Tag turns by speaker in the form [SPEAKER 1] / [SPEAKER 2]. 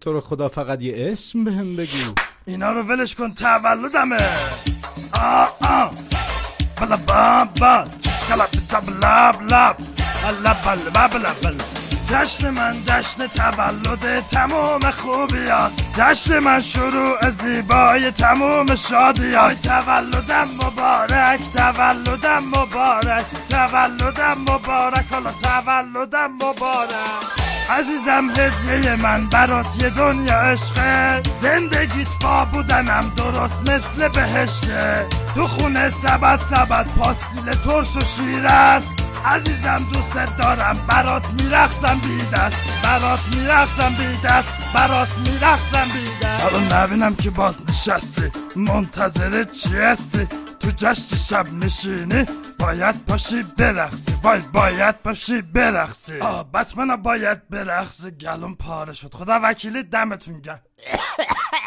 [SPEAKER 1] تو رو خدا فقط یه اسم بهم بگو.
[SPEAKER 2] اینا رو ولش کن، تولدمه. بلا بابا کلاب تب لب لب لب. جشن من جشن تولد تموم خوبی است. جشن من شروع زیبای تموم شادی است. تولدم مبارک، تولدم مبارک، تولدم مبارک، حالا تولدم مبارک. عزیزم هدیه من برات یه دنیا عشقه. زندگیت با بودنم درست مثل بهشته. تو خونه سبد پاستیل ترش و شیر است. عزیزم دوست دارم، برات میرقصم بی دست، برات میرقصم بی دست، برات میرقصم بی دست. الان نبینم که باز نشستی منتظر چی هستی؟ تو جشن شب نشینی باید پاشی برقصی، باید پاشی برقصی. بطمنم باید برقصی. گلوم پاره شد، خدا وکیلی دمتون گرم.